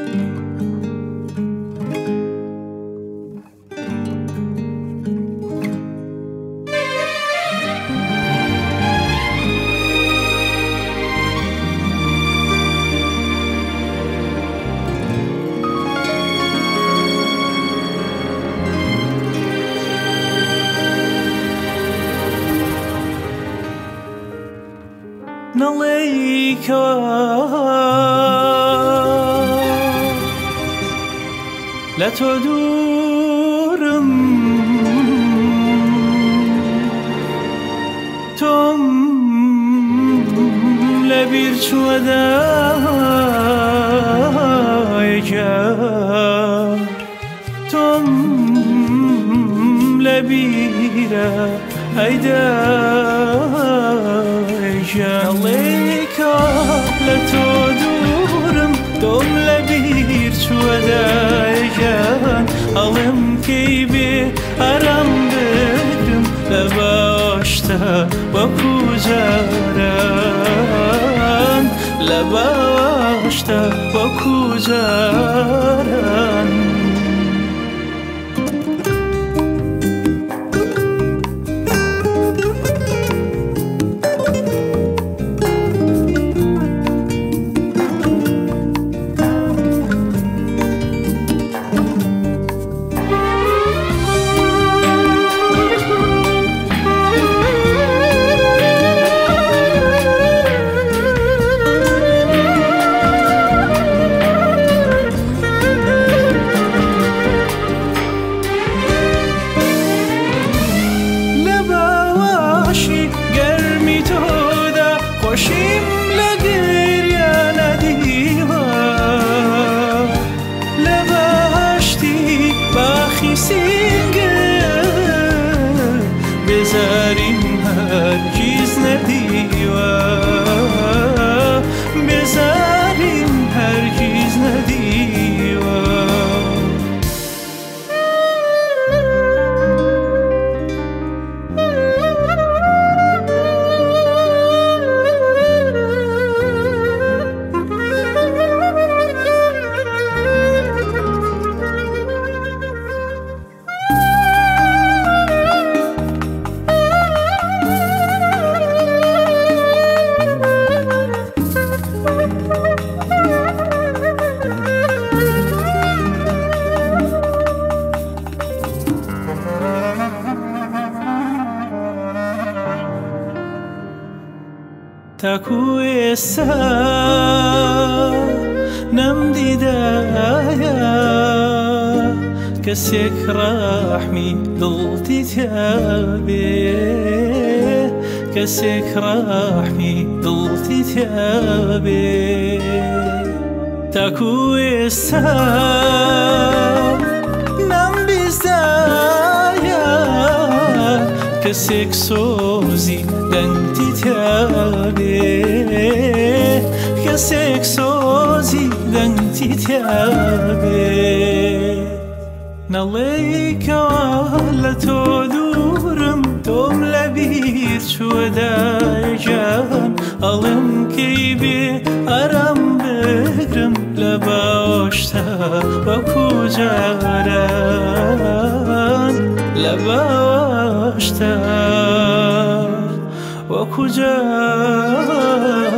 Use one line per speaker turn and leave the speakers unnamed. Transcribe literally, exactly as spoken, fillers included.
نڵێیکە لە تۆ دوورم تۆم لە بیر چووە دایجار تۆم لە بیرە ئەیدا نڵێیکە لە تۆ دوورم تۆم لە بیر چووە دایجان ئەڵێم کەی بێ ئارام بگرم لە باشتە وەکو جاران لە باشتە وەکو جاران خۆشیم لە گریە نەدیوە لە باشتی باخی سینگە بێزاریم هەرگیز نەدیوە بێزاریم هەرگیز نەدیوە تاکو ئێستا نەمدیدایە کەسێک ڕاحمی دڵتی تیابێ کەسێک ڕاحمی دڵتی تیابێ تاکو ئێستا نەمبیستایە کەسێک سۆزی دەنگتی تیابێ کەسێک سۆزی دەنگتی تیابێ نەڵێیکەوە لە تۆ دوورم تۆم لە بیر چووە دایجان ئەڵێم کەی بێ ئارام بگرم لە باشتە وەکو جاران لە باشتە وەکو جاران